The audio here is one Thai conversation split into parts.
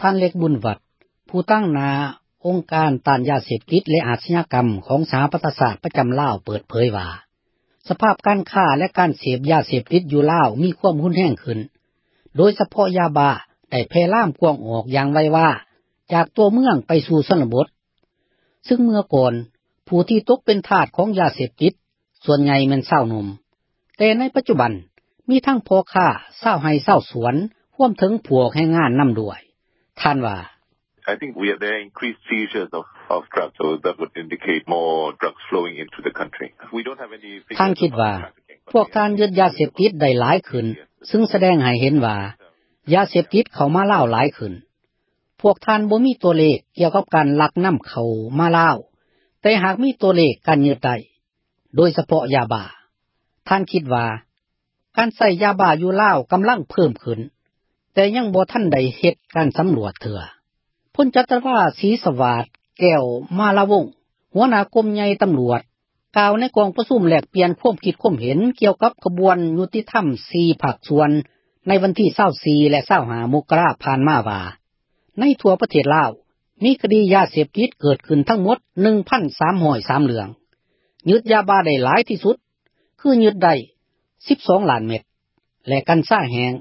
ท่านเล็กบุญวัฒน์ผู้ตั้งหน้าองค์การต้านยาเสพติดและอาชญากรรมของสหประชาชาติประจำลาวเปิดเผยว่าสภาพการค้าและการเสพยาเสพติดอยู่ลาวมีความรุนแรงขึ้นโดยเฉพาะยาบ้าได้แพร่ล่ามกว้างออกอย่างไวว่าจากตัวเมืองไปสู่ชนบทซึ่งเมื่อก่อนผู้ที่ตกเป็นทาสของยาเสพติดส่วนใหญ่แม่นชาวหนุ่มแต่ในปัจจุบันมีทั้งพ่อค้าชาวไร่ชาวสวนรวมถึงพวกแรงงานนำด้วยท่านว่า I think there are increased seizures of drugs, so that would indicate more drugs flowing into the country. We don't have any figures. ท่านคิดว่าพวกท่านยึดยาเสพติดได้หลายขึ้นซึ่งแสดงให้เห็นว่ายาเสพติดเข้ามาลาวหลายขึ้นพวกท่านบ่มีตัวเลขเกี่ยวกับการลักนำเข้ามาลาวแต่หากมีตัวเลขการยึดได้โดยเฉพาะยาบ้าท่านคิดว่าการใช้ยาบ้าอยู่ลาวกำลังเพิ่มขึ้นแต่ยังบ่ทันได้เฮ็ดการสำรวจเถื่อพลจัตวาศรีสวัสดิ์แก้วมาลาวงศ์หัวหน้ากรมใหญ่ตำรวจกล่าวในกองประชุมแลกเปลี่ยนความคิดความเห็นเกี่ยวกับกระบวนยุติธรรม4ภาคส่วนในวันที่24และ25มกราคมผ่านมาว่าในทั่วประเทศลาวมีคดียาเสพติดเกิดขึ้นทั้งหมด 1,303 เรื่องยึดยาบ้าได้หลายที่สุดคือยึดได้12ล้านเม็ดและกัญชาแห้ง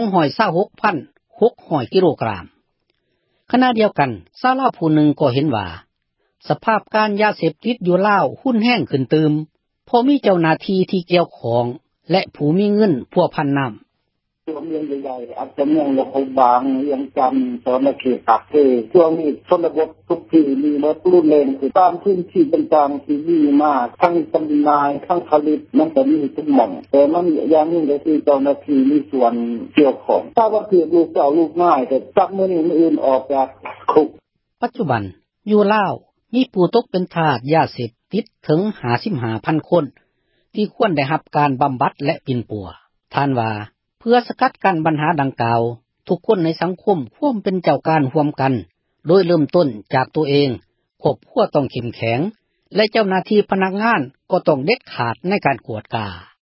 226,600 กิโลกรัมขณะเดียวกันชาวลาวผู้หนึ่งก็เห็นว่าสภาพการยาเสพติดอยู่ลาวหุ้นแห้งขึ้นตืมเพราะมีเจ้าหน้าที่ที่เกี่ยวข้องและผู้มีเงินพัวพันนำช่วงเมืองใหญ่ๆอาจจะเมืองละครบางยังจำสอนเขตปักเทช่วงนี้ชนบททุกที่มีรถรุ่นเลนคือตามพื้นที่ต่างๆที่มีมากทั้งจำหน่ายทั้งผลิตมันจะมีทุกหม่องแต่มันอย่างนี้ก็คือเจ้าหน้าที่มีส่วนเกี่ยวข้องถ้าว่าคือลูกเจ้าลูกนายแต่จับมื้อนี้มื้ออื่นออกจากคุกปัจจุบันอยู่ลาวมีผู้ตกเป็นทาสยาเสพติดถึง 55,000 คนที่ควรได้รับการบำบัดและปิ่นปัวท่านว่าเพื่อสกัดกั้นปัญหาดังกล่าวทุกคนในสังคมควรเป็นเจ้าการร่วมกันโดยเริ่มต้นจากตัวเองครอบครัวต้องเข้มแข็งและเจ้าหน้าที่พนักงานก็ต้องเด็ดขาดในการกวดกา